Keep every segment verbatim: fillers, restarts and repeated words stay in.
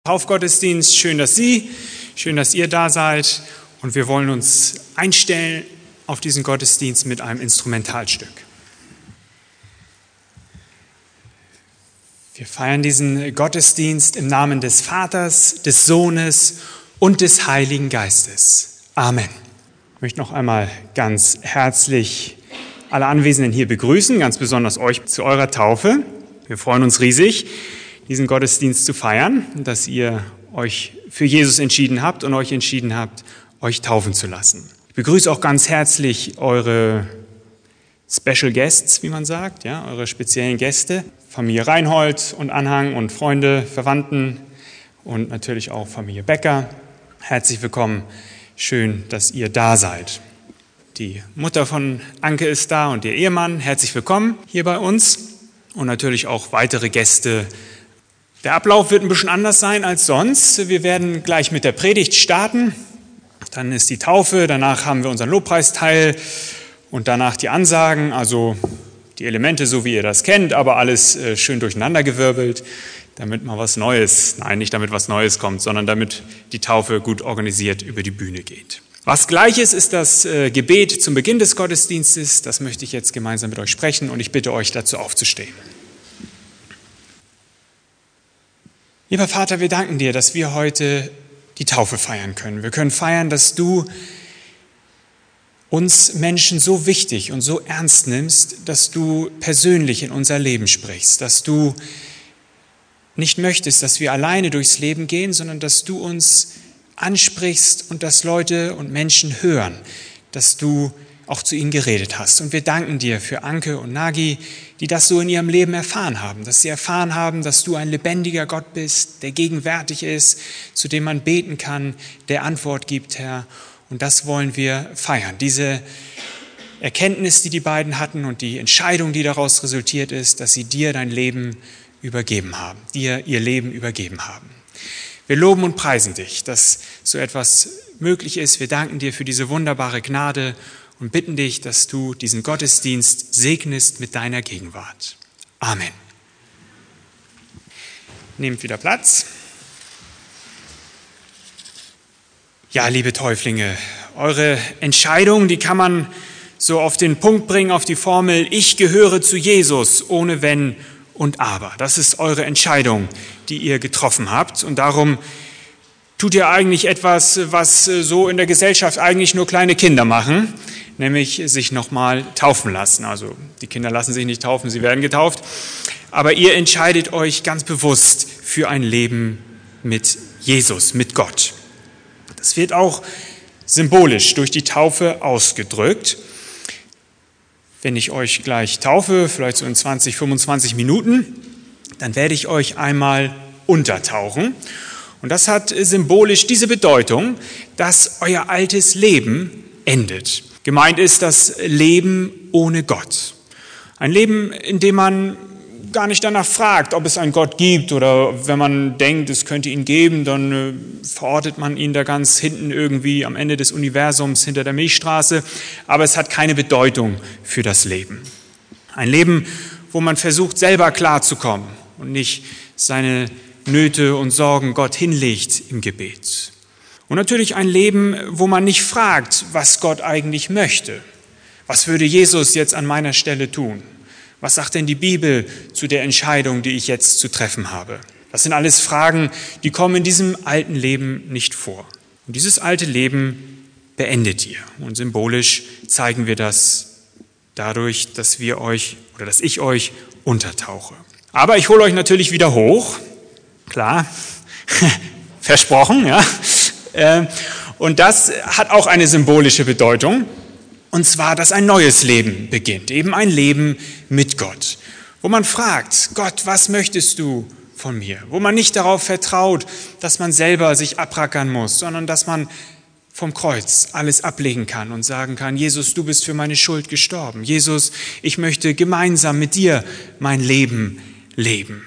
Taufgottesdienst. Schön, dass Sie, schön, dass ihr da seid. Und wir wollen uns einstellen auf diesen Gottesdienst mit einem Instrumentalstück. Wir feiern diesen Gottesdienst im Namen des Vaters, des Sohnes und des Heiligen Geistes. Amen. Ich möchte noch einmal ganz herzlich alle Anwesenden hier begrüßen, ganz besonders euch zu eurer Taufe. Wir freuen uns riesig, diesen Gottesdienst zu feiern, dass ihr euch für Jesus entschieden habt und euch entschieden habt, euch taufen zu lassen. Ich begrüße auch ganz herzlich eure Special Guests, wie man sagt, ja, eure speziellen Gäste, Familie Reinhold und Anhang und Freunde, Verwandten und natürlich auch Familie Becker. Herzlich willkommen, schön, dass ihr da seid. Die Mutter von Anke ist da und ihr Ehemann, herzlich willkommen hier bei uns und natürlich auch weitere Gäste. Der Ablauf wird ein bisschen anders sein als sonst. Wir werden gleich mit der Predigt starten. Dann ist die Taufe, danach haben wir unseren Lobpreisteil und danach die Ansagen, also die Elemente, so wie ihr das kennt, aber alles schön durcheinandergewirbelt, damit mal was Neues, nein, nicht damit was Neues kommt, sondern damit die Taufe gut organisiert über die Bühne geht. Was Gleiches ist das Gebet zum Beginn des Gottesdienstes. Das möchte ich jetzt gemeinsam mit euch sprechen und ich bitte euch dazu aufzustehen. Lieber Vater, wir danken dir, dass wir heute die Taufe feiern können. Wir können feiern, dass du uns Menschen so wichtig und so ernst nimmst, dass du persönlich in unser Leben sprichst, dass du nicht möchtest, dass wir alleine durchs Leben gehen, sondern dass du uns ansprichst und dass Leute und Menschen hören, dass du auch zu ihnen geredet hast. Und wir danken dir für Anke und Nagi, die das so in ihrem Leben erfahren haben, dass sie erfahren haben, dass du ein lebendiger Gott bist, der gegenwärtig ist, zu dem man beten kann, der Antwort gibt, Herr. Und das wollen wir feiern. Diese Erkenntnis, die die beiden hatten und die Entscheidung, die daraus resultiert ist, dass sie dir dein Leben übergeben haben, dir ihr Leben übergeben haben. Wir loben und preisen dich, dass so etwas möglich ist. Wir danken dir für diese wunderbare Gnade und bitten dich, dass du diesen Gottesdienst segnest mit deiner Gegenwart. Amen. Nehmt wieder Platz. Ja, liebe Täuflinge, eure Entscheidung, die kann man so auf den Punkt bringen, auf die Formel, ich gehöre zu Jesus, ohne Wenn und Aber. Das ist eure Entscheidung, die ihr getroffen habt. Und darum tut ihr eigentlich etwas, was so in der Gesellschaft eigentlich nur kleine Kinder machen, nämlich sich nochmal taufen lassen. Also die Kinder lassen sich nicht taufen, sie werden getauft. Aber ihr entscheidet euch ganz bewusst für ein Leben mit Jesus, mit Gott. Das wird auch symbolisch durch die Taufe ausgedrückt. Wenn ich euch gleich taufe, vielleicht so in zwanzig, fünfundzwanzig Minuten, dann werde ich euch einmal untertauchen. Und das hat symbolisch diese Bedeutung, dass euer altes Leben endet. Gemeint ist das Leben ohne Gott. Ein Leben, in dem man gar nicht danach fragt, ob es einen Gott gibt oder wenn man denkt, es könnte ihn geben, dann äh, verortet man ihn da ganz hinten irgendwie am Ende des Universums hinter der Milchstraße. Aber es hat keine Bedeutung für das Leben. Ein Leben, wo man versucht, selber klarzukommen und nicht seine Nöte und Sorgen Gott hinlegt im Gebet. Und natürlich ein Leben, wo man nicht fragt, was Gott eigentlich möchte. Was würde Jesus jetzt an meiner Stelle tun? Was sagt denn die Bibel zu der Entscheidung, die ich jetzt zu treffen habe? Das sind alles Fragen, die kommen in diesem alten Leben nicht vor. Und dieses alte Leben beendet ihr. Und symbolisch zeigen wir das dadurch, dass wir euch oder dass ich euch untertauche. Aber ich hole euch natürlich wieder hoch. Klar, versprochen, ja. Und das hat auch eine symbolische Bedeutung. Und zwar, dass ein neues Leben beginnt, eben ein Leben mit Gott, wo man fragt, Gott, was möchtest du von mir? Wo man nicht darauf vertraut, dass man selber sich abrackern muss, sondern dass man vom Kreuz alles ablegen kann und sagen kann, Jesus, du bist für meine Schuld gestorben. Jesus, ich möchte gemeinsam mit dir mein Leben leben.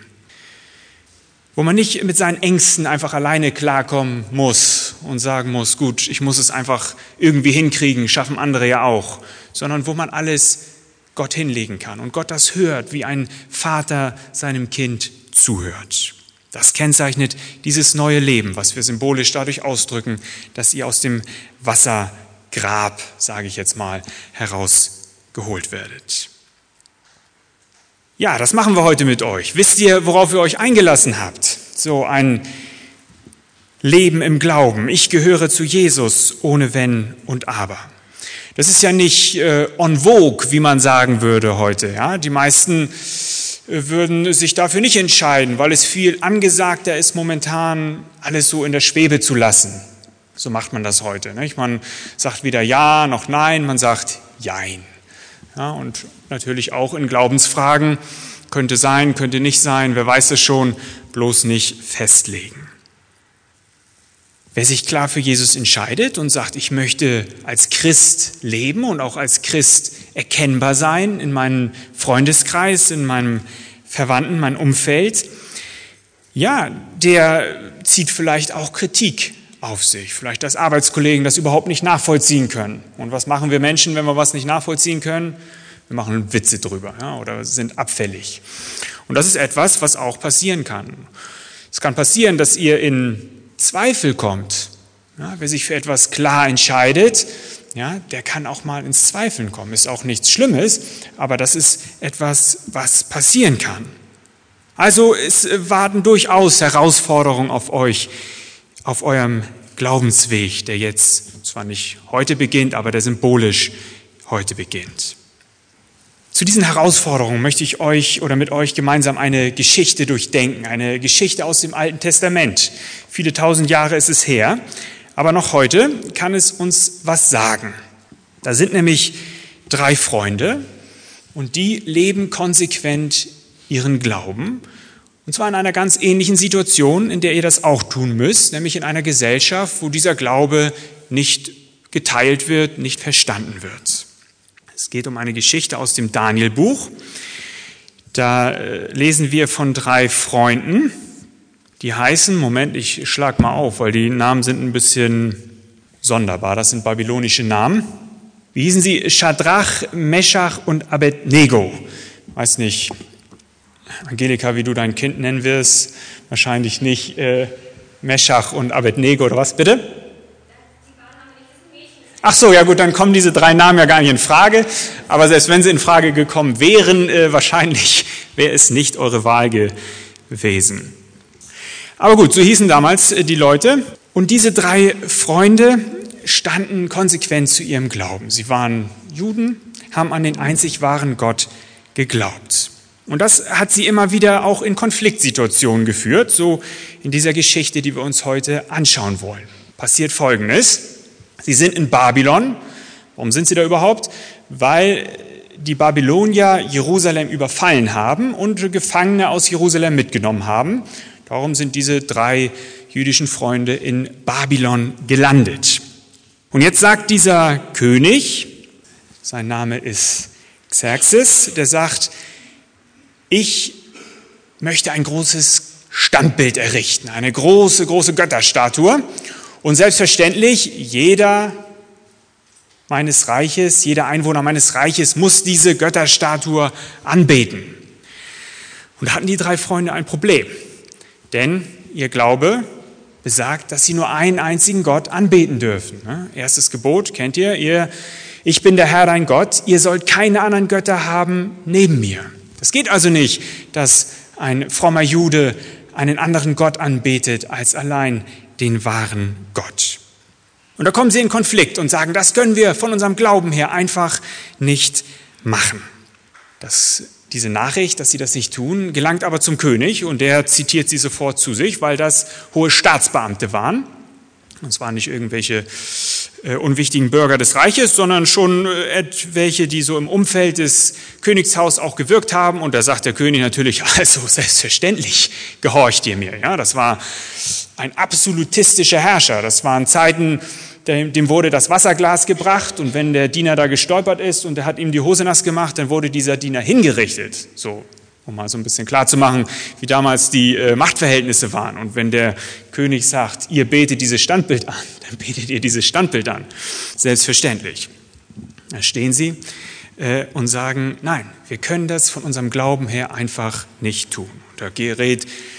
Wo man nicht mit seinen Ängsten einfach alleine klarkommen muss und sagen muss, gut, ich muss es einfach irgendwie hinkriegen, schaffen andere ja auch, sondern wo man alles Gott hinlegen kann und Gott das hört, wie ein Vater seinem Kind zuhört. Das kennzeichnet dieses neue Leben, was wir symbolisch dadurch ausdrücken, dass ihr aus dem Wassergrab, sage ich jetzt mal, herausgeholt werdet. Ja, das machen wir heute mit euch. Wisst ihr, worauf ihr euch eingelassen habt? So ein Leben im Glauben. Ich gehöre zu Jesus ohne Wenn und Aber. Das ist ja nicht äh, en vogue, wie man sagen würde heute. Ja? Die meisten äh, würden sich dafür nicht entscheiden, weil es viel angesagter ist, momentan alles so in der Schwebe zu lassen. So macht man das heute. Nicht? Man sagt weder Ja noch Nein, man sagt Jein. Ja, und natürlich auch in Glaubensfragen, könnte sein, könnte nicht sein, wer weiß es schon, bloß nicht festlegen. Wer sich klar für Jesus entscheidet und sagt, ich möchte als Christ leben und auch als Christ erkennbar sein in meinem Freundeskreis, in meinem Verwandten, meinem Umfeld, ja, der zieht vielleicht auch Kritik auf sich. Vielleicht, dass Arbeitskollegen das überhaupt nicht nachvollziehen können. Und was machen wir Menschen, wenn wir was nicht nachvollziehen können? Wir machen Witze drüber, ja, oder sind abfällig. Und das ist etwas, was auch passieren kann. Es kann passieren, dass ihr in Zweifel kommt. Ja, wer sich für etwas klar entscheidet, ja, der kann auch mal ins Zweifeln kommen. Ist auch nichts Schlimmes, aber das ist etwas, was passieren kann. Also es warten durchaus Herausforderungen auf euch, auf eurem Glaubensweg, der jetzt zwar nicht heute beginnt, aber der symbolisch heute beginnt. Zu diesen Herausforderungen möchte ich euch oder mit euch gemeinsam eine Geschichte durchdenken, eine Geschichte aus dem Alten Testament. Viele tausend Jahre ist es her, aber noch heute kann es uns was sagen. Da sind nämlich drei Freunde und die leben konsequent ihren Glauben. Und zwar in einer ganz ähnlichen Situation, in der ihr das auch tun müsst, nämlich in einer Gesellschaft, wo dieser Glaube nicht geteilt wird, nicht verstanden wird. Es geht um eine Geschichte aus dem Daniel-Buch. Da lesen wir von drei Freunden, die heißen, Moment, ich schlag mal auf, weil die Namen sind ein bisschen sonderbar, das sind babylonische Namen. Wie hießen sie? Schadrach, Meschach und Abednego. Weiß nicht, Angelika, wie du dein Kind nennen wirst, wahrscheinlich nicht äh, Meschach und Abednego oder was, bitte? Ach so, ja gut, dann kommen diese drei Namen ja gar nicht in Frage, aber selbst wenn sie in Frage gekommen wären, äh, wahrscheinlich wäre es nicht eure Wahl gewesen. Aber gut, so hießen damals äh, die Leute und diese drei Freunde standen konsequent zu ihrem Glauben. Sie waren Juden, haben an den einzig wahren Gott geglaubt. Und das hat sie immer wieder auch in Konfliktsituationen geführt, so in dieser Geschichte, die wir uns heute anschauen wollen. Passiert Folgendes: Sie sind in Babylon. Warum sind sie da überhaupt? Weil die Babylonier Jerusalem überfallen haben und Gefangene aus Jerusalem mitgenommen haben. Darum sind diese drei jüdischen Freunde in Babylon gelandet. Und jetzt sagt dieser König, sein Name ist Xerxes, der sagt, ich möchte ein großes Standbild errichten, eine große, große Götterstatue. Und selbstverständlich, jeder meines Reiches, jeder Einwohner meines Reiches muss diese Götterstatue anbeten. Und da hatten die drei Freunde ein Problem, denn ihr Glaube besagt, dass sie nur einen einzigen Gott anbeten dürfen. Erstes Gebot, kennt ihr, ihr, ich bin der Herr dein Gott, ihr sollt keine anderen Götter haben neben mir. Es geht also nicht, dass ein frommer Jude einen anderen Gott anbetet als allein den wahren Gott. Und da kommen sie in Konflikt und sagen, das können wir von unserem Glauben her einfach nicht machen. Das, diese Nachricht, dass sie das nicht tun, gelangt aber zum König und der zitiert sie sofort zu sich, weil das hohe Staatsbeamte waren. Und es waren nicht irgendwelche äh, unwichtigen Bürger des Reiches, sondern schon äh, welche, die so im Umfeld des Königshaus auch gewirkt haben. Und da sagt der König natürlich, also selbstverständlich gehorcht ihr mir. Ja, das war ein absolutistischer Herrscher. Das waren Zeiten, dem wurde das Wasserglas gebracht und wenn der Diener da gestolpert ist und er hat ihm die Hose nass gemacht, dann wurde dieser Diener hingerichtet. So, um mal so ein bisschen klar zu machen, wie damals die äh, Machtverhältnisse waren. Und wenn der König sagt, ihr betet dieses Standbild an, dann betet ihr dieses Standbild an. Selbstverständlich. Da stehen sie äh, und sagen, nein, wir können das von unserem Glauben her einfach nicht tun. Da gerät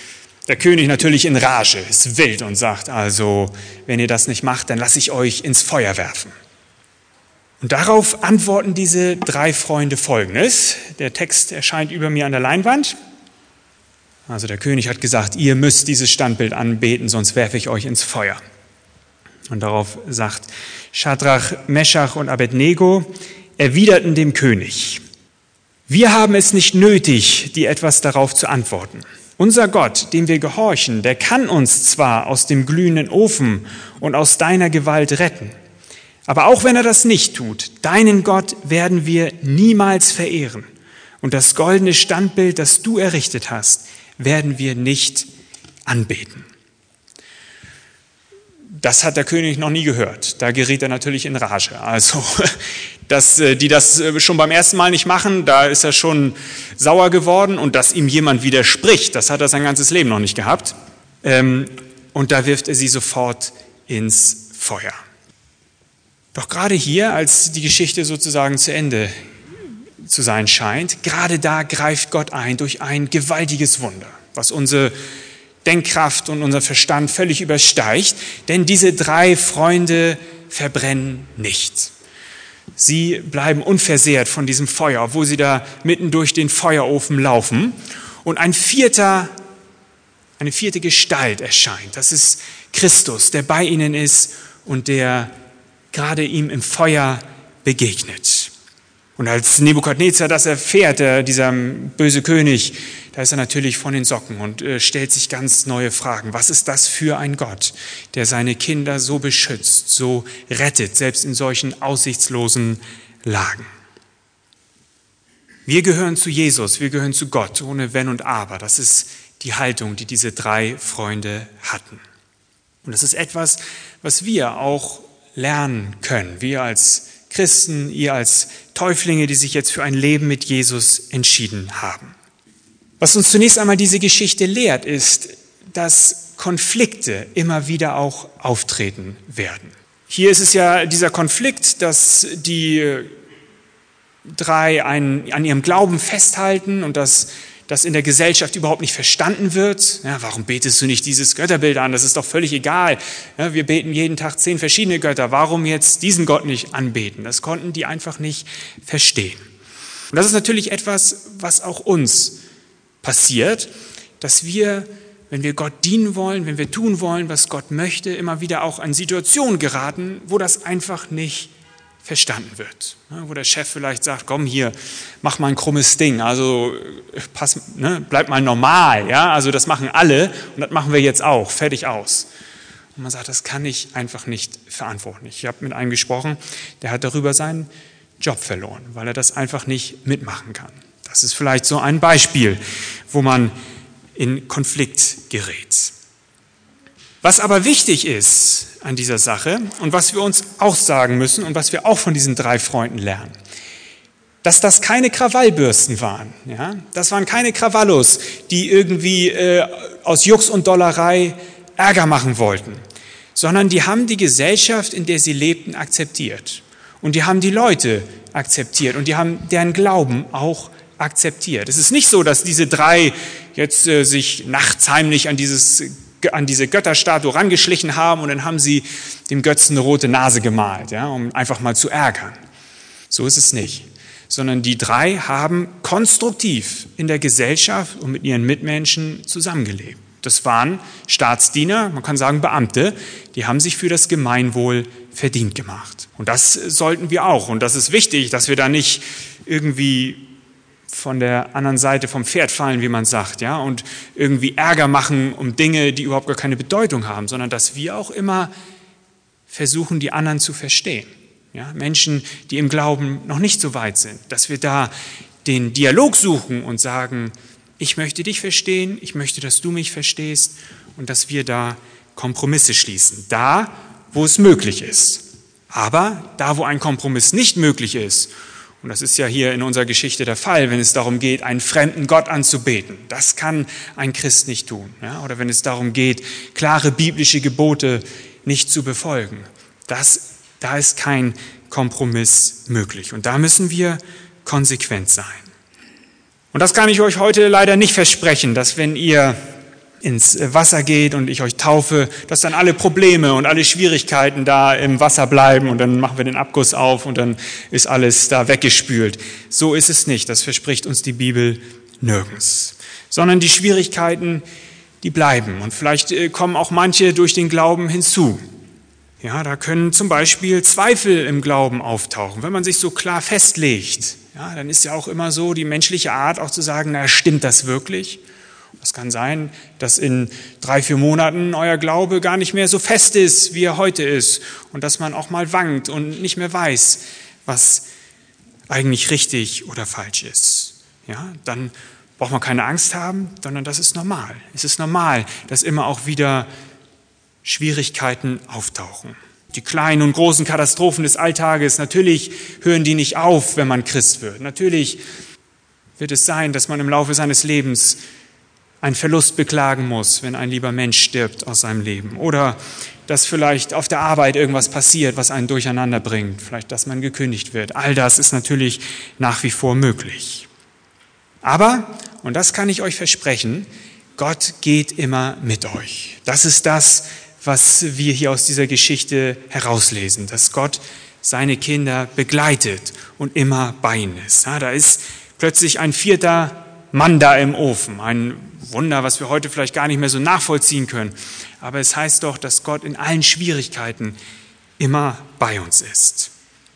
Der König natürlich in Rage, ist wild und sagt also, wenn ihr das nicht macht, dann lasse ich euch ins Feuer werfen. Und darauf antworten diese drei Freunde Folgendes. Der Text erscheint über mir an der Leinwand. Also der König hat gesagt, ihr müsst dieses Standbild anbeten, sonst werfe ich euch ins Feuer. Und darauf sagt Schadrach, Meschach und Abednego, erwiderten dem König: Wir haben es nicht nötig, dir etwas darauf zu antworten. Unser Gott, dem wir gehorchen, der kann uns zwar aus dem glühenden Ofen und aus deiner Gewalt retten, aber auch wenn er das nicht tut, deinen Gott werden wir niemals verehren. Und das goldene Standbild, das du errichtet hast, werden wir nicht anbeten. Das hat der König noch nie gehört. Da geriet er natürlich in Rage. Also, dass die das schon beim ersten Mal nicht machen, da ist er schon sauer geworden. Und dass ihm jemand widerspricht, das hat er sein ganzes Leben noch nicht gehabt. Und da wirft er sie sofort ins Feuer. Doch gerade hier, als die Geschichte sozusagen zu Ende zu sein scheint, gerade da greift Gott ein durch ein gewaltiges Wunder, was unsere Denkkraft und unser Verstand völlig übersteigt, denn diese drei Freunde verbrennen nicht. Sie bleiben unversehrt von diesem Feuer, obwohl sie da mitten durch den Feuerofen laufen. Und ein vierter, eine vierte Gestalt erscheint. Das ist Christus, der bei ihnen ist und der gerade ihm im Feuer begegnet. Und als Nebukadnezar das erfährt, der, dieser böse König, da ist er natürlich von den Socken und äh, stellt sich ganz neue Fragen. Was ist das für ein Gott, der seine Kinder so beschützt, so rettet, selbst in solchen aussichtslosen Lagen? Wir gehören zu Jesus, wir gehören zu Gott, ohne Wenn und Aber. Das ist die Haltung, die diese drei Freunde hatten. Und das ist etwas, was wir auch lernen können. Wir als Christen, ihr als Täuflinge, die sich jetzt für ein Leben mit Jesus entschieden haben. Was uns zunächst einmal diese Geschichte lehrt, ist, dass Konflikte immer wieder auch auftreten werden. Hier ist es ja dieser Konflikt, dass die drei einen, an ihrem Glauben festhalten und dass das in der Gesellschaft überhaupt nicht verstanden wird. Ja, warum betest du nicht dieses Götterbild an? Das ist doch völlig egal. Ja, wir beten jeden Tag zehn verschiedene Götter. Warum jetzt diesen Gott nicht anbeten? Das konnten die einfach nicht verstehen. Und das ist natürlich etwas, was auch uns passiert, dass wir, wenn wir Gott dienen wollen, wenn wir tun wollen, was Gott möchte, immer wieder auch an Situationen geraten, wo das einfach nicht verstanden wird. Wo der Chef vielleicht sagt, komm hier, mach mal ein krummes Ding, also pass, ne, bleib mal normal, ja, also das machen alle und das machen wir jetzt auch, fertig aus. Und man sagt, das kann ich einfach nicht verantworten. Ich habe mit einem gesprochen, der hat darüber seinen Job verloren, weil er das einfach nicht mitmachen kann. Das ist vielleicht so ein Beispiel, wo man in Konflikt gerät. Was aber wichtig ist an dieser Sache und was wir uns auch sagen müssen und was wir auch von diesen drei Freunden lernen, dass das keine Krawallbürsten waren. Ja? Das waren keine Krawallos, die irgendwie äh, aus Jux und Dollerei Ärger machen wollten, sondern die haben die Gesellschaft, in der sie lebten, akzeptiert. Und die haben die Leute akzeptiert und die haben deren Glauben auch akzeptiert. Es ist nicht so, dass diese drei jetzt äh, sich nachts heimlich an dieses an diese Götterstatue rangeschlichen haben und dann haben sie dem Götzen eine rote Nase gemalt, ja, um einfach mal zu ärgern. So ist es nicht. Sondern die drei haben konstruktiv in der Gesellschaft und mit ihren Mitmenschen zusammengelebt. Das waren Staatsdiener, man kann sagen Beamte, die haben sich für das Gemeinwohl verdient gemacht. Und das sollten wir auch. Und das ist wichtig, dass wir da nicht irgendwie von der anderen Seite vom Pferd fallen, wie man sagt, ja, und irgendwie Ärger machen um Dinge, die überhaupt gar keine Bedeutung haben, sondern dass wir auch immer versuchen, die anderen zu verstehen. Ja, Menschen, die im Glauben noch nicht so weit sind, dass wir da den Dialog suchen und sagen, ich möchte dich verstehen, ich möchte, dass du mich verstehst und dass wir da Kompromisse schließen, da, wo es möglich ist. Aber da, wo ein Kompromiss nicht möglich ist, und das ist ja hier in unserer Geschichte der Fall, wenn es darum geht, einen fremden Gott anzubeten. Das kann ein Christ nicht tun. Ja? Oder wenn es darum geht, klare biblische Gebote nicht zu befolgen. Das, da ist kein Kompromiss möglich. Und da müssen wir konsequent sein. Und das kann ich euch heute leider nicht versprechen, dass wenn ihr ins Wasser geht und ich euch taufe, dass dann alle Probleme und alle Schwierigkeiten da im Wasser bleiben und dann machen wir den Abguss auf und dann ist alles da weggespült. So ist es nicht, das verspricht uns die Bibel nirgends. Sondern die Schwierigkeiten, die bleiben und vielleicht kommen auch manche durch den Glauben hinzu. Ja, da können zum Beispiel Zweifel im Glauben auftauchen, wenn man sich so klar festlegt. Ja, dann ist ja auch immer so die menschliche Art auch zu sagen, na, stimmt das wirklich? Es kann sein, dass in drei, vier Monaten euer Glaube gar nicht mehr so fest ist, wie er heute ist und dass man auch mal wankt und nicht mehr weiß, was eigentlich richtig oder falsch ist. Ja, dann braucht man keine Angst haben, sondern das ist normal. Es ist normal, dass immer auch wieder Schwierigkeiten auftauchen. Die kleinen und großen Katastrophen des Alltages, natürlich hören die nicht auf, wenn man Christ wird. Natürlich wird es sein, dass man im Laufe seines Lebens einen Verlust beklagen muss, wenn ein lieber Mensch stirbt aus seinem Leben. Oder dass vielleicht auf der Arbeit irgendwas passiert, was einen durcheinander bringt. Vielleicht, dass man gekündigt wird. All das ist natürlich nach wie vor möglich. Aber, und das kann ich euch versprechen, Gott geht immer mit euch. Das ist das, was wir hier aus dieser Geschichte herauslesen, dass Gott seine Kinder begleitet und immer bei ihnen ist. Ja, da ist plötzlich ein vierter Mann da im Ofen, ein Wunder, was wir heute vielleicht gar nicht mehr so nachvollziehen können. Aber es heißt doch, dass Gott in allen Schwierigkeiten immer bei uns ist.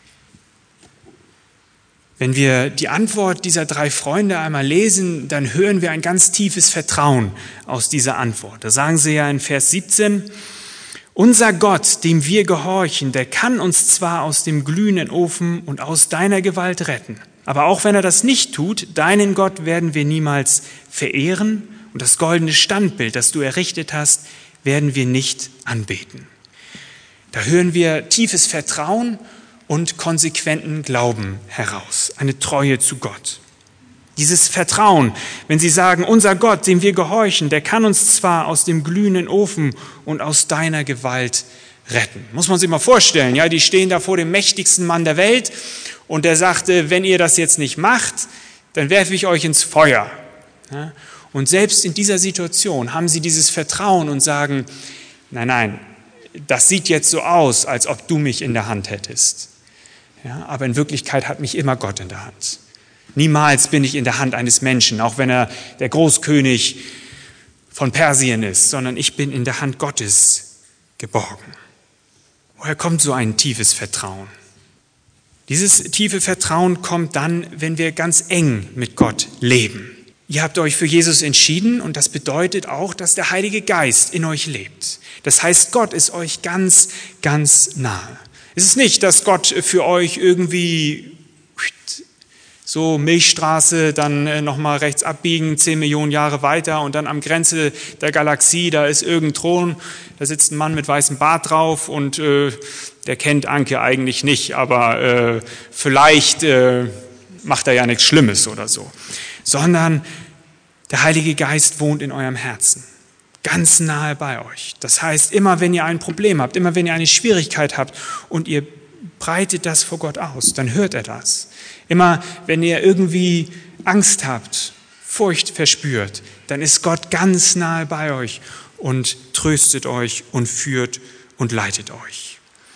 Wenn wir die Antwort dieser drei Freunde einmal lesen, dann hören wir ein ganz tiefes Vertrauen aus dieser Antwort. Da sagen sie ja in Vers siebzehn, unser Gott, dem wir gehorchen, der kann uns zwar aus dem glühenden Ofen und aus deiner Gewalt retten, aber auch wenn er das nicht tut, deinen Gott werden wir niemals verehren und das goldene Standbild, das du errichtet hast, werden wir nicht anbeten. Da hören wir tiefes Vertrauen und konsequenten Glauben heraus, eine Treue zu Gott. Dieses Vertrauen, wenn sie sagen, unser Gott, dem wir gehorchen, der kann uns zwar aus dem glühenden Ofen und aus deiner Gewalt retten. Muss man sich mal vorstellen, ja, die stehen da vor dem mächtigsten Mann der Welt und der sagte, wenn ihr das jetzt nicht macht, dann werfe ich euch ins Feuer. Ja, und selbst in dieser Situation haben sie dieses Vertrauen und sagen, nein, nein, das sieht jetzt so aus, als ob du mich in der Hand hättest. Ja, aber in Wirklichkeit hat mich immer Gott in der Hand. Niemals bin ich in der Hand eines Menschen, auch wenn er der Großkönig von Persien ist, sondern ich bin in der Hand Gottes geborgen. Woher kommt so ein tiefes Vertrauen? Dieses tiefe Vertrauen kommt dann, wenn wir ganz eng mit Gott leben. Ihr habt euch für Jesus entschieden und das bedeutet auch, dass der Heilige Geist in euch lebt. Das heißt, Gott ist euch ganz, ganz nahe. Es ist nicht, dass Gott für euch irgendwie so Milchstraße, dann nochmal rechts abbiegen, zehn Millionen Jahre weiter und dann am Grenze der Galaxie, da ist irgendein Thron, da sitzt ein Mann mit weißem Bart drauf und äh, der kennt Anke eigentlich nicht, aber äh, vielleicht äh, macht er ja nichts Schlimmes oder so. Sondern der Heilige Geist wohnt in eurem Herzen, ganz nahe bei euch. Das heißt, immer wenn ihr ein Problem habt, immer wenn ihr eine Schwierigkeit habt und ihr breitet das vor Gott aus, dann hört er das. Immer wenn ihr irgendwie Angst habt, Furcht verspürt, dann ist Gott ganz nahe bei euch und tröstet euch und führt und leitet euch.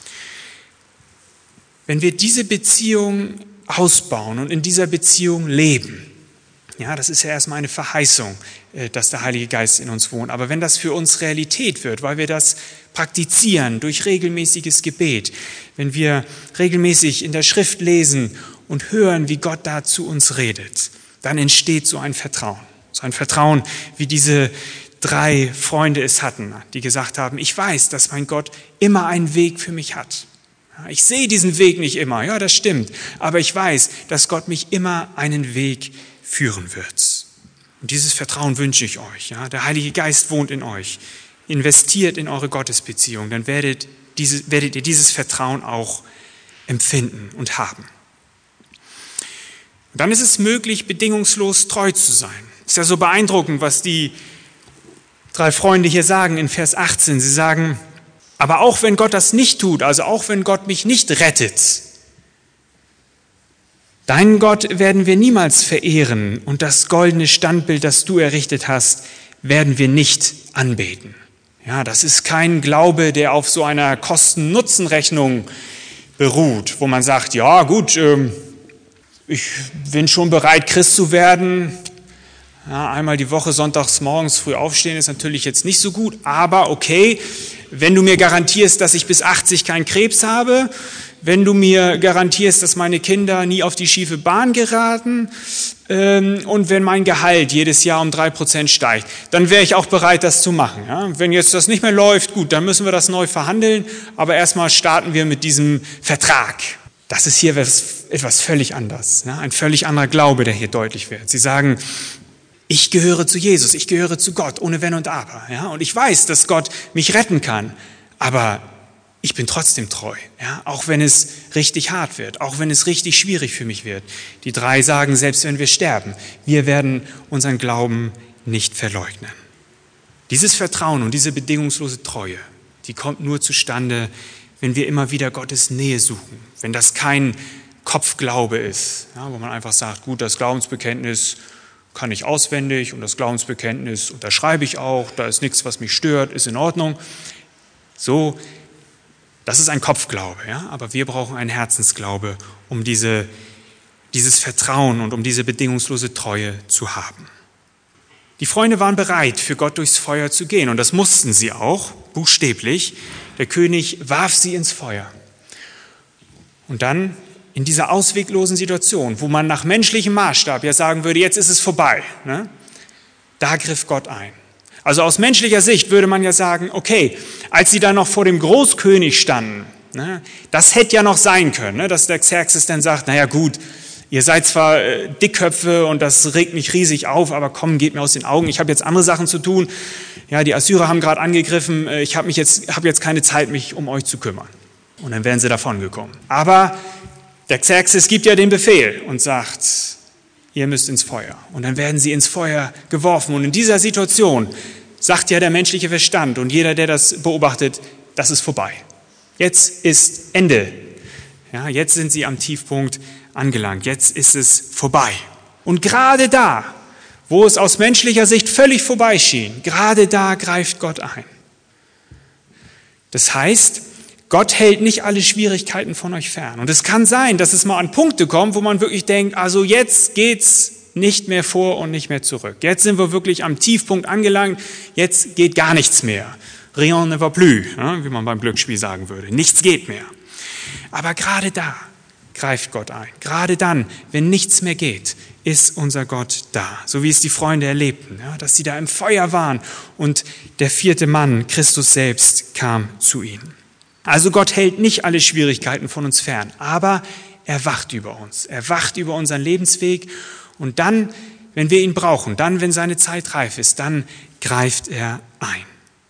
Wenn wir diese Beziehung ausbauen und in dieser Beziehung leben, ja, das ist ja erstmal eine Verheißung, dass der Heilige Geist in uns wohnt. Aber wenn das für uns Realität wird, weil wir das praktizieren durch regelmäßiges Gebet, wenn wir regelmäßig in der Schrift lesen und hören, wie Gott da zu uns redet, dann entsteht so ein Vertrauen. So ein Vertrauen, wie diese drei Freunde es hatten, die gesagt haben, ich weiß, dass mein Gott immer einen Weg für mich hat. Ich sehe diesen Weg nicht immer, ja, das stimmt, aber ich weiß, dass Gott mich immer einen Weg führen wird. Und dieses Vertrauen wünsche ich euch. Ja? Der Heilige Geist wohnt in euch. Investiert in eure Gottesbeziehung, dann werdet, diese, werdet ihr dieses Vertrauen auch empfinden und haben. Und dann ist es möglich, bedingungslos treu zu sein. Ist ja so beeindruckend, was die drei Freunde hier sagen in Vers achtzehn. Sie sagen, aber auch wenn Gott das nicht tut, also auch wenn Gott mich nicht rettet, deinen Gott werden wir niemals verehren und das goldene Standbild, das du errichtet hast, werden wir nicht anbeten. Ja, das ist kein Glaube, der auf so einer Kosten-Nutzen-Rechnung beruht, wo man sagt, ja gut, ähm, ich bin schon bereit, Christ zu werden. Ja, einmal die Woche sonntags morgens früh aufstehen ist natürlich jetzt nicht so gut, aber okay, wenn du mir garantierst, dass ich bis achtzig keinen Krebs habe, wenn du mir garantierst, dass meine Kinder nie auf die schiefe Bahn geraten ähm, und wenn mein Gehalt jedes Jahr um drei Prozent steigt, dann wäre ich auch bereit, das zu machen. Ja? Wenn jetzt das nicht mehr läuft, gut, dann müssen wir das neu verhandeln, aber erstmal starten wir mit diesem Vertrag. Das ist hier etwas völlig anderes, ne? Ein völlig anderer Glaube, der hier deutlich wird. Sie sagen, ich gehöre zu Jesus, ich gehöre zu Gott, ohne Wenn und Aber. Ja? Und ich weiß, dass Gott mich retten kann, aber ich bin trotzdem treu, ja? Auch wenn es richtig hart wird, auch wenn es richtig schwierig für mich wird. Die drei sagen, selbst wenn wir sterben, wir werden unseren Glauben nicht verleugnen. Dieses Vertrauen und diese bedingungslose Treue, die kommt nur zustande, wenn wir immer wieder Gottes Nähe suchen, wenn das kein Kopfglaube ist, ja, wo man einfach sagt, gut, das Glaubensbekenntnis kann ich auswendig und das Glaubensbekenntnis unterschreibe ich auch, da ist nichts, was mich stört, ist in Ordnung. So, das ist ein Kopfglaube, ja, aber wir brauchen einen Herzensglaube, um diese, dieses Vertrauen und um diese bedingungslose Treue zu haben. Die Freunde waren bereit, für Gott durchs Feuer zu gehen und das mussten sie auch, buchstäblich. Der König warf sie ins Feuer. Und dann in dieser ausweglosen Situation, wo man nach menschlichem Maßstab ja sagen würde, jetzt ist es vorbei, ne? Da griff Gott ein. Also aus menschlicher Sicht würde man ja sagen, okay, als sie da noch vor dem Großkönig standen, ne, das hätte ja noch sein können, ne, dass der Xerxes dann sagt, naja gut, ihr seid zwar äh, Dickköpfe und das regt mich riesig auf, aber komm, geht mir aus den Augen, ich habe jetzt andere Sachen zu tun. Ja, die Assyrer haben gerade angegriffen, äh, ich habe mich jetzt, habe jetzt keine Zeit, mich um euch zu kümmern. Und dann wären sie davongekommen. Aber der Xerxes gibt ja den Befehl und sagt, ihr müsst ins Feuer. Und dann werden sie ins Feuer geworfen. Und in dieser Situation sagt ja der menschliche Verstand und jeder, der das beobachtet, das ist vorbei. Jetzt ist Ende. Ja, jetzt sind sie am Tiefpunkt angelangt. Jetzt ist es vorbei. Und gerade da, wo es aus menschlicher Sicht völlig vorbei schien, gerade da greift Gott ein. Das heißt, Gott hält nicht alle Schwierigkeiten von euch fern. Und es kann sein, dass es mal an Punkte kommt, wo man wirklich denkt, also jetzt geht's nicht mehr vor und nicht mehr zurück. Jetzt sind wir wirklich am Tiefpunkt angelangt, jetzt geht gar nichts mehr. Rien ne va plus, wie man beim Glücksspiel sagen würde. Nichts geht mehr. Aber gerade da greift Gott ein. Gerade dann, wenn nichts mehr geht, ist unser Gott da. So wie es die Freunde erlebten, ja, dass sie da im Feuer waren und der vierte Mann, Christus selbst, kam zu ihnen. Also Gott hält nicht alle Schwierigkeiten von uns fern, aber er wacht über uns. Er wacht über unseren Lebensweg und dann, wenn wir ihn brauchen, dann, wenn seine Zeit reif ist, dann greift er ein.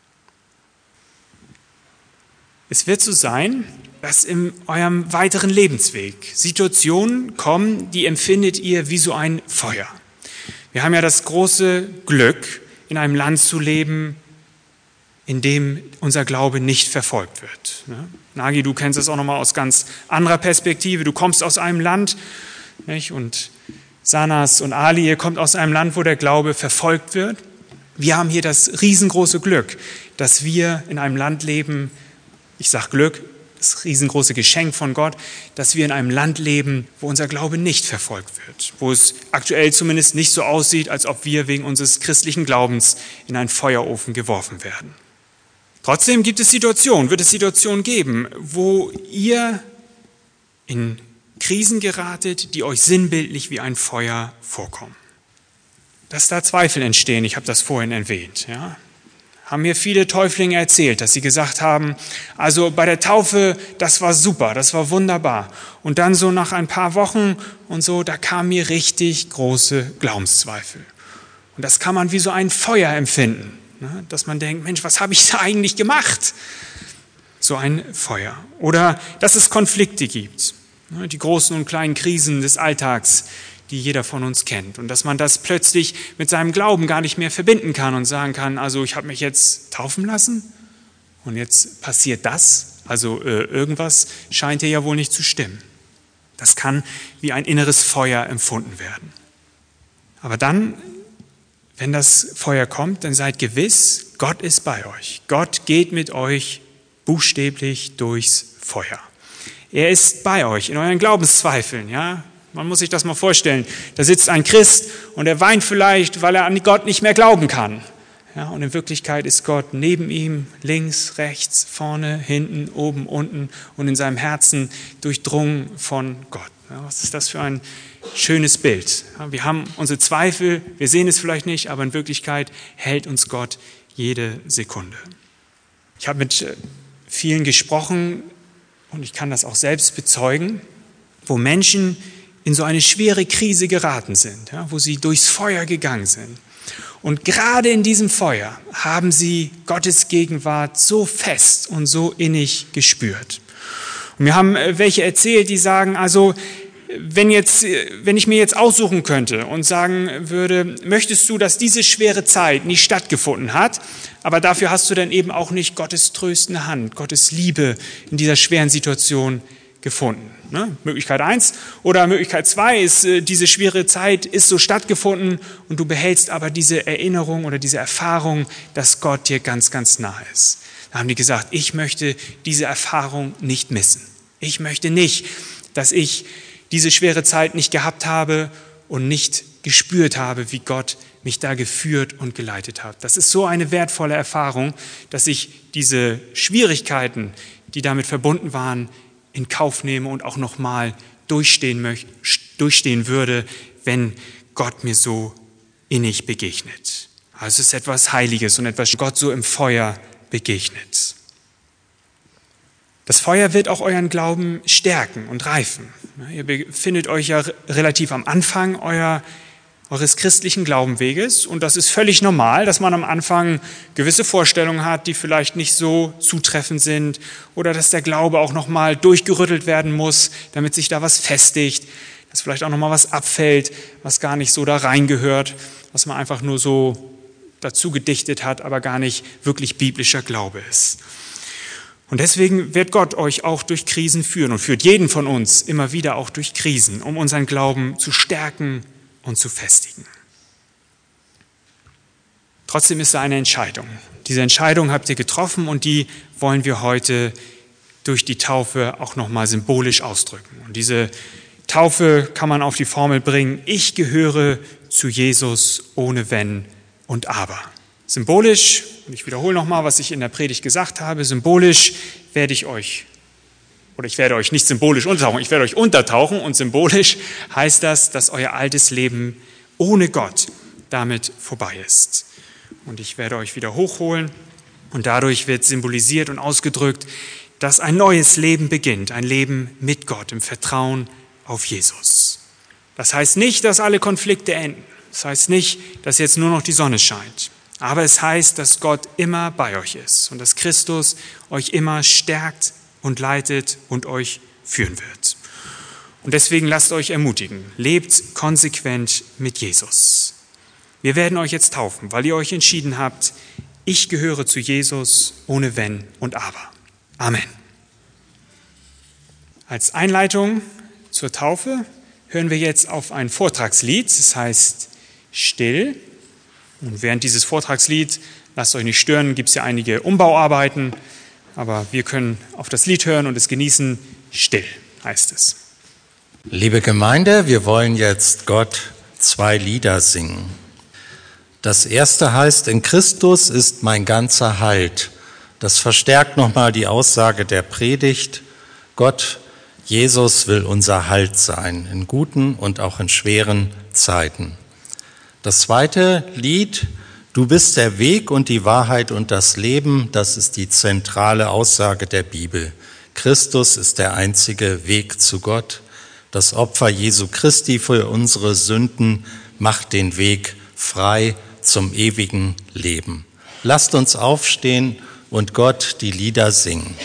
Es wird so sein, dass in eurem weiteren Lebensweg Situationen kommen, die empfindet ihr wie so ein Feuer. Wir haben ja das große Glück, in einem Land zu leben, in dem unser Glaube nicht verfolgt wird. Nagi, du kennst es auch nochmal aus ganz anderer Perspektive. Du kommst aus einem Land, nicht? Und Sanas und Ali, ihr kommt aus einem Land, wo der Glaube verfolgt wird. Wir haben hier das riesengroße Glück, dass wir in einem Land leben, ich sage Glück, das riesengroße Geschenk von Gott, dass wir in einem Land leben, wo unser Glaube nicht verfolgt wird, wo es aktuell zumindest nicht so aussieht, als ob wir wegen unseres christlichen Glaubens in einen Feuerofen geworfen werden. Trotzdem gibt es Situationen, wird es Situationen geben, wo ihr in Krisen geratet, die euch sinnbildlich wie ein Feuer vorkommen. Dass da Zweifel entstehen, ich habe das vorhin erwähnt, ja. Haben mir viele Täuflinge erzählt, dass sie gesagt haben, also bei der Taufe, das war super, das war wunderbar. Und dann so nach ein paar Wochen und so, da kamen mir richtig große Glaubenszweifel. Und das kann man wie so ein Feuer empfinden, ne? Dass man denkt, Mensch, was habe ich da eigentlich gemacht? So ein Feuer. Oder dass es Konflikte gibt, ne? Die großen und kleinen Krisen des Alltags, die jeder von uns kennt. Und dass man das plötzlich mit seinem Glauben gar nicht mehr verbinden kann und sagen kann, also ich habe mich jetzt taufen lassen und jetzt passiert das. Also äh, irgendwas scheint hier ja wohl nicht zu stimmen. Das kann wie ein inneres Feuer empfunden werden. Aber dann wenn das Feuer kommt, dann seid gewiss, Gott ist bei euch. Gott geht mit euch buchstäblich durchs Feuer. Er ist bei euch in euren Glaubenszweifeln, ja. Man muss sich das mal vorstellen. Da sitzt ein Christ und er weint vielleicht, weil er an Gott nicht mehr glauben kann. Ja, und in Wirklichkeit ist Gott neben ihm, links, rechts, vorne, hinten, oben, unten und in seinem Herzen durchdrungen von Gott. Ja, was ist das für ein schönes Bild? Ja, wir haben unsere Zweifel, wir sehen es vielleicht nicht, aber in Wirklichkeit hält uns Gott jede Sekunde. Ich habe mit vielen gesprochen und ich kann das auch selbst bezeugen, wo Menschen in so eine schwere Krise geraten sind, ja, wo sie durchs Feuer gegangen sind. Und gerade in diesem Feuer haben sie Gottes Gegenwart so fest und so innig gespürt. Und mir haben welche erzählt, die sagen, also wenn, jetzt, wenn ich mir jetzt aussuchen könnte und sagen würde, möchtest du, dass diese schwere Zeit nicht stattgefunden hat, aber dafür hast du dann eben auch nicht Gottes tröstende Hand, Gottes Liebe in dieser schweren Situation gefunden. Ne? Möglichkeit eins oder Möglichkeit zwei ist, äh, diese schwere Zeit ist so stattgefunden und du behältst aber diese Erinnerung oder diese Erfahrung, dass Gott dir ganz, ganz nahe ist. Da haben die gesagt, ich möchte diese Erfahrung nicht missen. Ich möchte nicht, dass ich diese schwere Zeit nicht gehabt habe und nicht gespürt habe, wie Gott mich da geführt und geleitet hat. Das ist so eine wertvolle Erfahrung, dass ich diese Schwierigkeiten, die damit verbunden waren, in Kauf nehme und auch nochmal durchstehen möchte, durchstehen würde, wenn Gott mir so innig begegnet. Also es ist etwas Heiliges und etwas Gott so im Feuer begegnet. Das Feuer wird auch euren Glauben stärken und reifen. Ihr befindet euch ja relativ am Anfang euer eures christlichen Glaubenweges. Und das ist völlig normal, dass man am Anfang gewisse Vorstellungen hat, die vielleicht nicht so zutreffend sind oder dass der Glaube auch nochmal durchgerüttelt werden muss, damit sich da was festigt, dass vielleicht auch nochmal was abfällt, was gar nicht so da reingehört, was man einfach nur so dazu gedichtet hat, aber gar nicht wirklich biblischer Glaube ist. Und deswegen wird Gott euch auch durch Krisen führen und führt jeden von uns immer wieder auch durch Krisen, um unseren Glauben zu stärken und zu festigen. Trotzdem ist es eine Entscheidung. Diese Entscheidung habt ihr getroffen und die wollen wir heute durch die Taufe auch nochmal symbolisch ausdrücken. Und diese Taufe kann man auf die Formel bringen, ich gehöre zu Jesus ohne Wenn und Aber. Symbolisch, und ich wiederhole nochmal, was ich in der Predigt gesagt habe, symbolisch werde ich euch Oder ich werde euch nicht symbolisch untertauchen, ich werde euch untertauchen und symbolisch heißt das, dass euer altes Leben ohne Gott damit vorbei ist. Und ich werde euch wieder hochholen und dadurch wird symbolisiert und ausgedrückt, dass ein neues Leben beginnt, ein Leben mit Gott im Vertrauen auf Jesus. Das heißt nicht, dass alle Konflikte enden. Das heißt nicht, dass jetzt nur noch die Sonne scheint. Aber es heißt, dass Gott immer bei euch ist und dass Christus euch immer stärkt und leitet und euch führen wird. Und deswegen lasst euch ermutigen, lebt konsequent mit Jesus. Wir werden euch jetzt taufen, weil ihr euch entschieden habt, ich gehöre zu Jesus ohne Wenn und Aber. Amen. Als Einleitung zur Taufe hören wir jetzt auf ein Vortragslied, das heißt Still. Und während dieses Vortragslied, lasst euch nicht stören, gibt es ja einige Umbauarbeiten. Aber wir können auf das Lied hören und es genießen. Still heißt es. Liebe Gemeinde, wir wollen jetzt Gott zwei Lieder singen. Das erste heißt, in Christus ist mein ganzer Halt. Das verstärkt nochmal die Aussage der Predigt. Gott, Jesus will unser Halt sein, in guten und auch in schweren Zeiten. Das zweite Lied, du bist der Weg und die Wahrheit und das Leben, das ist die zentrale Aussage der Bibel. Christus ist der einzige Weg zu Gott. Das Opfer Jesu Christi für unsere Sünden macht den Weg frei zum ewigen Leben. Lasst uns aufstehen und Gott die Lieder singen.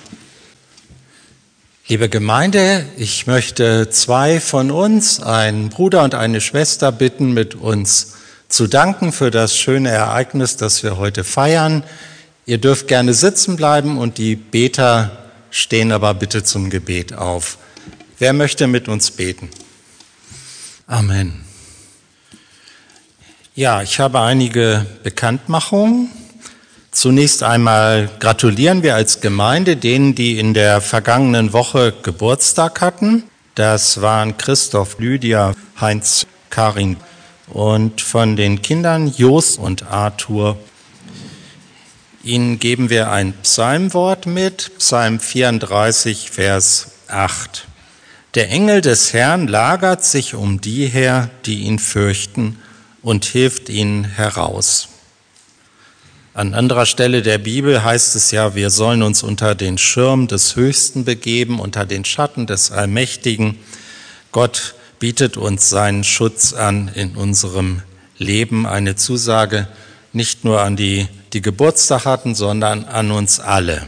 Liebe Gemeinde, ich möchte zwei von uns, einen Bruder und eine Schwester, bitten, mit uns zu danken für das schöne Ereignis, das wir heute feiern. Ihr dürft gerne sitzen bleiben und die Beter stehen aber bitte zum Gebet auf. Wer möchte mit uns beten? Amen. Ja, ich habe einige Bekanntmachungen. Zunächst einmal gratulieren wir als Gemeinde denen, die in der vergangenen Woche Geburtstag hatten. Das waren Christoph, Lydia, Heinz, Karin und von den Kindern Jos und Arthur. Ihnen geben wir ein Psalmwort mit, Psalm vierunddreißig, Vers acht. Der Engel des Herrn lagert sich um die her, die ihn fürchten, und hilft ihnen heraus. An anderer Stelle der Bibel heißt es ja, wir sollen uns unter den Schirm des Höchsten begeben, unter den Schatten des Allmächtigen. Gott bietet uns seinen Schutz an in unserem Leben, eine Zusage nicht nur an die, die Geburtstag hatten, sondern an uns alle.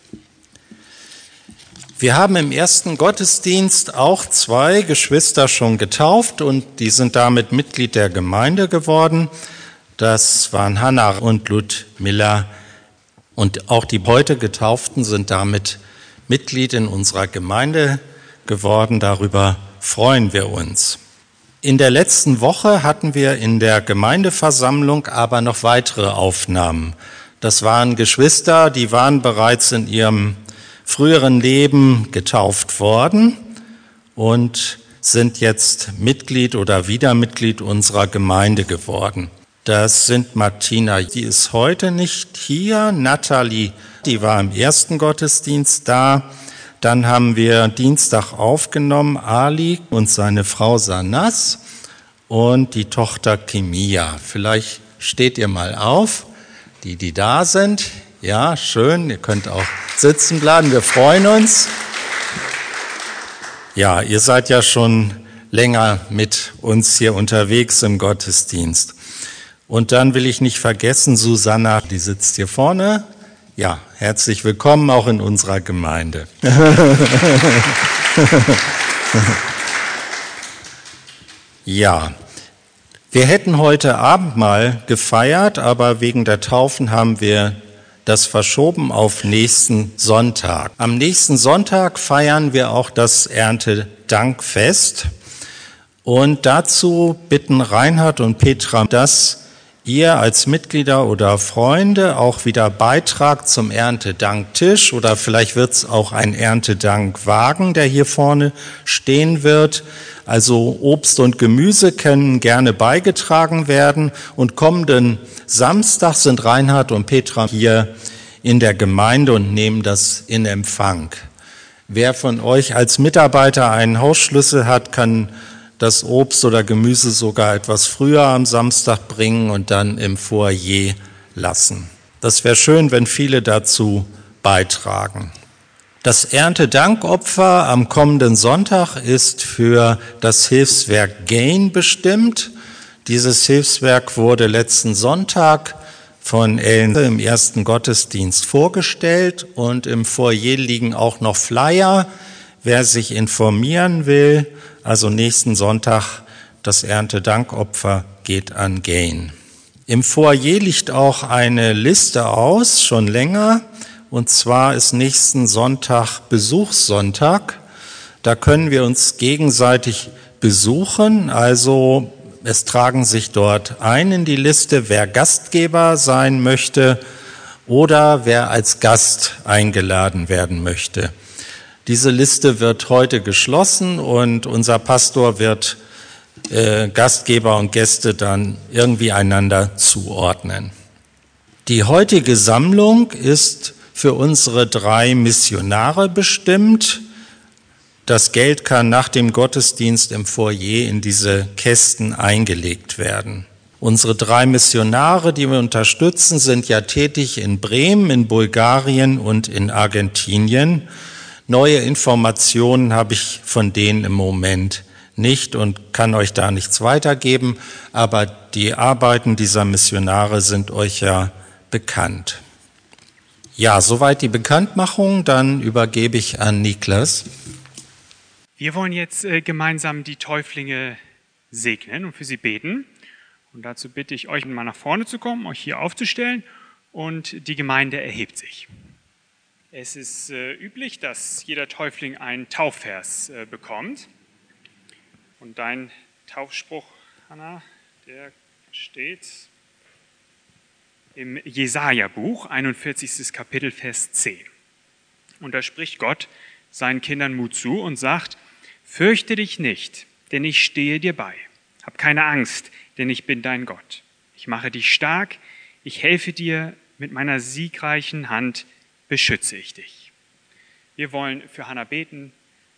Wir haben im ersten Gottesdienst auch zwei Geschwister schon getauft und die sind damit Mitglied der Gemeinde geworden. Das waren Hannah und Ludmilla und auch die heute Getauften sind damit Mitglied in unserer Gemeinde geworden. Darüber freuen wir uns. In der letzten Woche hatten wir in der Gemeindeversammlung aber noch weitere Aufnahmen. Das waren Geschwister, die waren bereits in ihrem früheren Leben getauft worden und sind jetzt Mitglied oder wieder Mitglied unserer Gemeinde geworden. Das sind Martina, die ist heute nicht hier, Nathalie, die war im ersten Gottesdienst da. Dann haben wir Dienstag aufgenommen, Ali und seine Frau Sanas und die Tochter Kimia. Vielleicht steht ihr mal auf, die, die da sind. Ja, schön, ihr könnt auch sitzen bleiben, wir freuen uns. Ja, ihr seid ja schon länger mit uns hier unterwegs im Gottesdienst. Und dann will ich nicht vergessen, Susanna, die sitzt hier vorne. Ja, herzlich willkommen auch in unserer Gemeinde. Ja, wir hätten heute Abend mal gefeiert, aber wegen der Taufen haben wir das verschoben auf nächsten Sonntag. Am nächsten Sonntag feiern wir auch das Erntedankfest. Und dazu bitten Reinhard und Petra, dass ihr als Mitglieder oder Freunde auch wieder beitragt zum Erntedanktisch oder vielleicht wird es auch ein Erntedankwagen, der hier vorne stehen wird. Also Obst und Gemüse können gerne beigetragen werden und kommenden Samstag sind Reinhard und Petra hier in der Gemeinde und nehmen das in Empfang. Wer von euch als Mitarbeiter einen Hausschlüssel hat, kann das Obst oder Gemüse sogar etwas früher am Samstag bringen und dann im Foyer lassen. Das wäre schön, wenn viele dazu beitragen. Das Erntedankopfer am kommenden Sonntag ist für das Hilfswerk Gain bestimmt. Dieses Hilfswerk wurde letzten Sonntag von Ellen im ersten Gottesdienst vorgestellt und im Foyer liegen auch noch Flyer. Wer sich informieren will, also nächsten Sonntag, das Erntedankopfer geht an Gain. Im Foyer liegt auch eine Liste aus, schon länger, und zwar ist nächsten Sonntag Besuchssonntag. Da können wir uns gegenseitig besuchen, also es tragen sich dort ein in die Liste, wer Gastgeber sein möchte oder wer als Gast eingeladen werden möchte. Diese Liste wird heute geschlossen und unser Pastor wird äh, Gastgeber und Gäste dann irgendwie einander zuordnen. Die heutige Sammlung ist für unsere drei Missionare bestimmt. Das Geld kann nach dem Gottesdienst im Foyer in diese Kästen eingelegt werden. Unsere drei Missionare, die wir unterstützen, sind ja tätig in Bremen, in Bulgarien und in Argentinien. Neue Informationen habe ich von denen im Moment nicht und kann euch da nichts weitergeben, aber die Arbeiten dieser Missionare sind euch ja bekannt. Ja, soweit die Bekanntmachung, dann übergebe ich an Niklas. Wir wollen jetzt äh, gemeinsam die Täuflinge segnen und für sie beten. Und dazu bitte ich euch mal nach vorne zu kommen, euch hier aufzustellen und die Gemeinde erhebt sich. Es ist äh, üblich, dass jeder Täufling einen Taufvers äh, bekommt. Und dein Taufspruch, Hanna, der Steht im Jesaja-Buch, einundvierzigstes Kapitel, Vers zehn. Und da spricht Gott seinen Kindern Mut zu und sagt: Fürchte dich nicht, denn ich stehe dir bei. Hab keine Angst, denn ich bin dein Gott. Ich mache dich stark, ich helfe dir, mit meiner siegreichen Hand beschütze ich dich. Wir wollen für Hannah beten.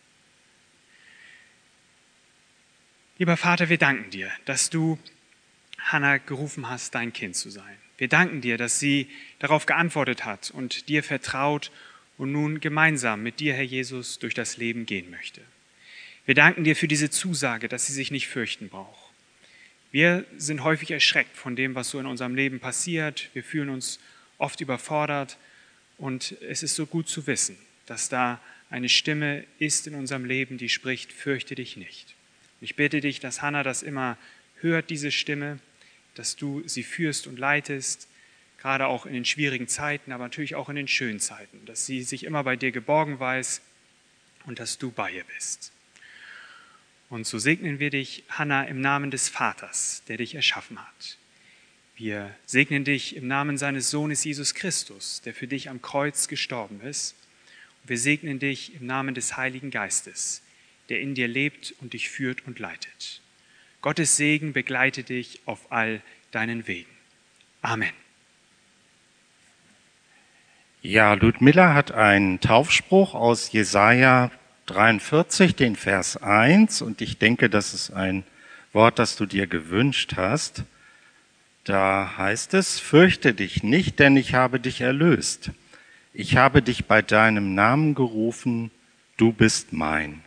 Lieber Vater, wir danken dir, dass du Hannah gerufen hast, dein Kind zu sein. Wir danken dir, dass sie darauf geantwortet hat und dir vertraut und nun gemeinsam mit dir, Herr Jesus, durch das Leben gehen möchte. Wir danken dir für diese Zusage, dass sie sich nicht fürchten braucht. Wir sind häufig erschreckt von dem, was so in unserem Leben passiert. Wir fühlen uns oft überfordert und es ist so gut zu wissen, dass da eine Stimme ist in unserem Leben, die spricht: Fürchte dich nicht. Ich bitte dich, dass Hannah das immer hört, diese Stimme, dass du sie führst und leitest, gerade auch in den schwierigen Zeiten, aber natürlich auch in den schönen Zeiten, dass sie sich immer bei dir geborgen weiß und dass du bei ihr bist. Und so segnen wir dich, Hannah, im Namen des Vaters, der dich erschaffen hat. Wir segnen dich im Namen seines Sohnes Jesus Christus, der für dich am Kreuz gestorben ist. Und wir segnen dich im Namen des Heiligen Geistes, der in dir lebt und dich führt und leitet. Gottes Segen begleite dich auf all deinen Wegen. Amen. Ja, Ludmilla hat einen Taufspruch aus Jesaja dreiundvierzig, den Vers eins, und ich denke, das ist ein Wort, das du dir gewünscht hast. Da heißt es: Fürchte dich nicht, denn ich habe dich erlöst. Ich habe dich bei deinem Namen gerufen, du bist mein.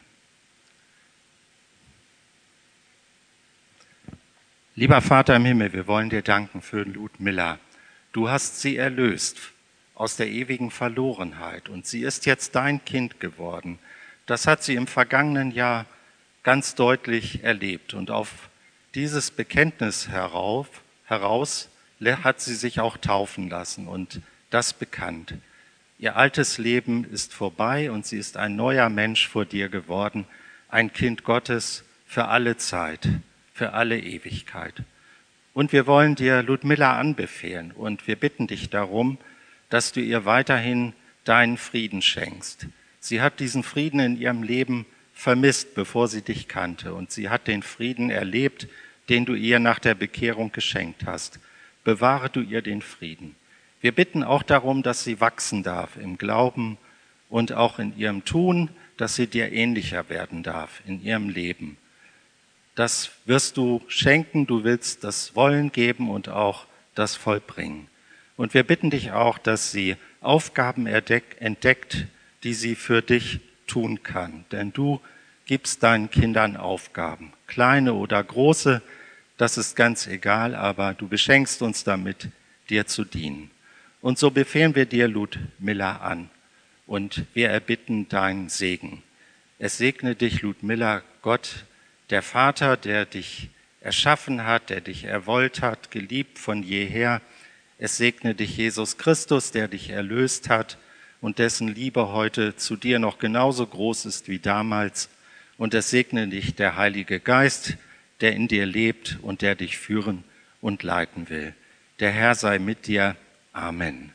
Lieber Vater im Himmel, wir wollen dir danken für Ludmilla. Du hast sie erlöst aus der ewigen Verlorenheit und sie ist jetzt dein Kind geworden. Das hat sie im vergangenen Jahr ganz deutlich erlebt und auf dieses Bekenntnis herauf, heraus hat sie sich auch taufen lassen und das bekannt. Ihr altes Leben ist vorbei und sie ist ein neuer Mensch vor dir geworden, ein Kind Gottes für alle Zeit, für alle Ewigkeit. Und wir wollen dir Ludmilla anbefehlen und wir bitten dich darum, dass du ihr weiterhin deinen Frieden schenkst. Sie hat diesen Frieden in ihrem Leben vermisst, bevor sie dich kannte. Und sie hat den Frieden erlebt, den du ihr nach der Bekehrung geschenkt hast. Bewahre du ihr den Frieden. Wir bitten auch darum, dass sie wachsen darf im Glauben und auch in ihrem Tun, dass sie dir ähnlicher werden darf in ihrem Leben. Das wirst du schenken, du willst das Wollen geben und auch das vollbringen. Und wir bitten dich auch, dass sie Aufgaben entdeckt, die sie für dich tun kann. Denn du gibst deinen Kindern Aufgaben, kleine oder große, das ist ganz egal, aber du beschenkst uns damit, dir zu dienen. Und so befehlen wir dir Ludmilla an und wir erbitten deinen Segen. Es segne dich, Ludmilla, Gott, der Vater, der dich erschaffen hat, der dich erwollt hat, geliebt von jeher. Es segne dich, Jesus Christus, der dich erlöst hat und dessen Liebe heute zu dir noch genauso groß ist wie damals. Und es segne dich der Heilige Geist, der in dir lebt und der dich führen und leiten will. Der Herr sei mit dir. Amen.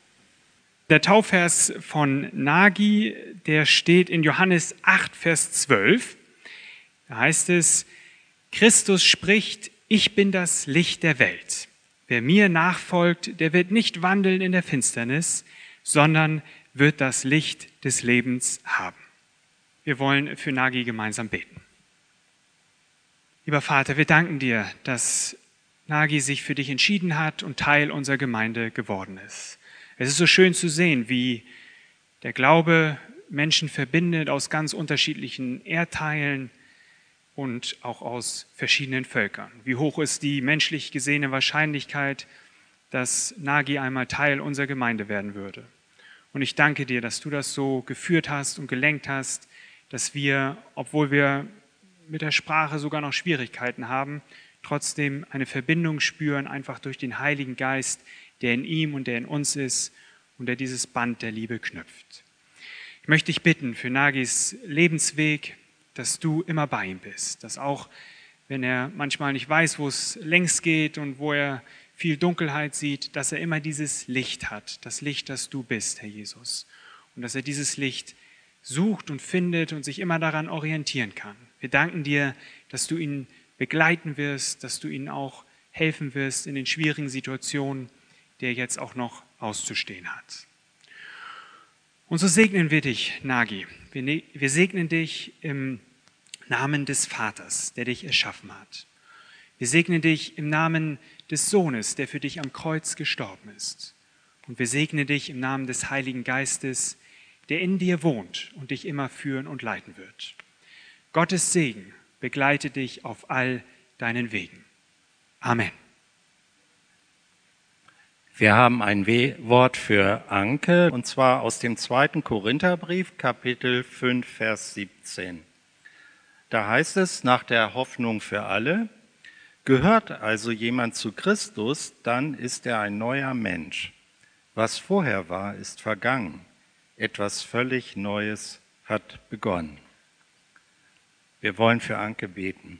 Der Taufvers von Nagi, der steht in Johannes acht, Vers zwölf. Da heißt es: Christus spricht: Ich bin das Licht der Welt. Wer mir nachfolgt, der wird nicht wandeln in der Finsternis, sondern wird das Licht des Lebens haben. Wir wollen für Nagi gemeinsam beten. Lieber Vater, wir danken dir, dass Nagi sich für dich entschieden hat und Teil unserer Gemeinde geworden ist. Es ist so schön zu sehen, wie der Glaube Menschen verbindet aus ganz unterschiedlichen Erdteilen und auch aus verschiedenen Völkern. Wie hoch ist die menschlich gesehene Wahrscheinlichkeit, dass Nagi einmal Teil unserer Gemeinde werden würde. Und ich danke dir, dass du das so geführt hast und gelenkt hast, dass wir, obwohl wir mit der Sprache sogar noch Schwierigkeiten haben, trotzdem eine Verbindung spüren, einfach durch den Heiligen Geist, der in ihm und der in uns ist und der dieses Band der Liebe knüpft. Ich möchte dich bitten für Nagis Lebensweg, dass du immer bei ihm bist, dass auch wenn er manchmal nicht weiß, wo es längs geht und wo er viel Dunkelheit sieht, dass er immer dieses Licht hat, das Licht, das du bist, Herr Jesus. Und dass er dieses Licht sucht und findet und sich immer daran orientieren kann. Wir danken dir, dass du ihn begleiten wirst, dass du ihn auch helfen wirst in den schwierigen Situationen, die er jetzt auch noch auszustehen hat. Und so segnen wir dich, Nagi. Wir, ne- wir segnen dich im Namen des Vaters, der dich erschaffen hat. Wir segnen dich im Namen des Sohnes, der für dich am Kreuz gestorben ist. Und wir segnen dich im Namen des Heiligen Geistes, der in dir wohnt und dich immer führen und leiten wird. Gottes Segen begleite dich auf all deinen Wegen. Amen. Wir haben ein Wort für Anke, und zwar aus dem zweiten Korintherbrief, Kapitel fünf, Vers siebzehn. Da heißt es, nach der Hoffnung für alle: Gehört also jemand zu Christus, dann ist er ein neuer Mensch. Was vorher war, ist vergangen. Etwas völlig Neues hat begonnen. Wir wollen für Anke beten.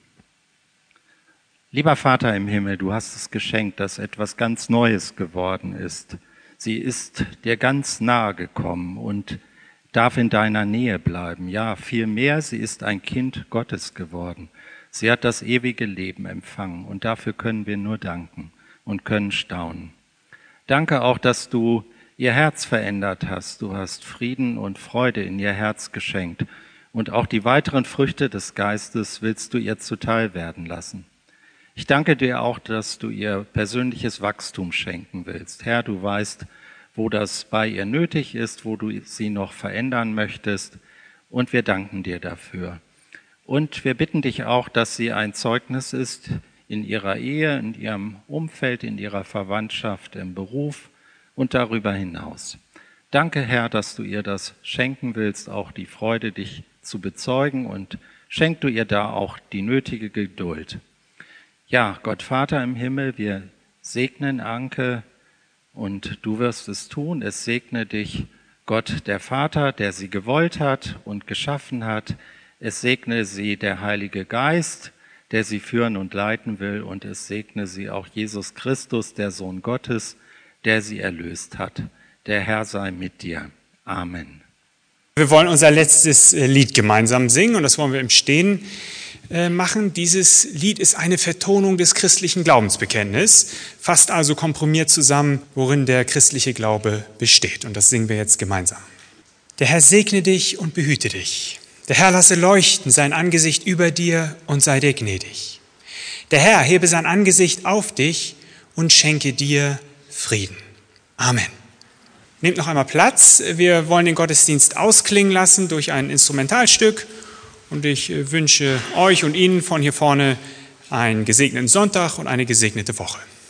Lieber Vater im Himmel, du hast es geschenkt, dass etwas ganz Neues geworden ist. Sie ist dir ganz nahe gekommen und darf in deiner Nähe bleiben. Ja, vielmehr, sie ist ein Kind Gottes geworden. Sie hat das ewige Leben empfangen und dafür können wir nur danken und können staunen. Danke auch, dass du ihr Herz verändert hast. Du hast Frieden und Freude in ihr Herz geschenkt und auch die weiteren Früchte des Geistes willst du ihr zuteil werden lassen. Ich danke dir auch, dass du ihr persönliches Wachstum schenken willst. Herr, du weißt, wo das bei ihr nötig ist, wo du sie noch verändern möchtest und wir danken dir dafür. Und wir bitten dich auch, dass sie ein Zeugnis ist in ihrer Ehe, in ihrem Umfeld, in ihrer Verwandtschaft, im Beruf und darüber hinaus. Danke, Herr, dass du ihr das schenken willst, auch die Freude, dich zu bezeugen, und schenk du ihr da auch die nötige Geduld. Ja, Gott Vater im Himmel, wir segnen Anke und du wirst es tun. Es segne dich Gott der Vater, der sie gewollt hat und geschaffen hat. Es segne sie der Heilige Geist, der sie führen und leiten will. Und es segne sie auch Jesus Christus, der Sohn Gottes, der sie erlöst hat. Der Herr sei mit dir. Amen. Wir wollen unser letztes Lied gemeinsam singen und das wollen wir im Stehen machen. Dieses Lied ist eine Vertonung des christlichen Glaubensbekenntnisses, fasst also komprimiert zusammen, worin der christliche Glaube besteht. Und das singen wir jetzt gemeinsam. Der Herr segne dich und behüte dich. Der Herr lasse leuchten sein Angesicht über dir und sei dir gnädig. Der Herr hebe sein Angesicht auf dich und schenke dir Frieden. Amen. Nehmt noch einmal Platz. Wir wollen den Gottesdienst ausklingen lassen durch ein Instrumentalstück. Und ich wünsche euch und Ihnen von hier vorne einen gesegneten Sonntag und eine gesegnete Woche.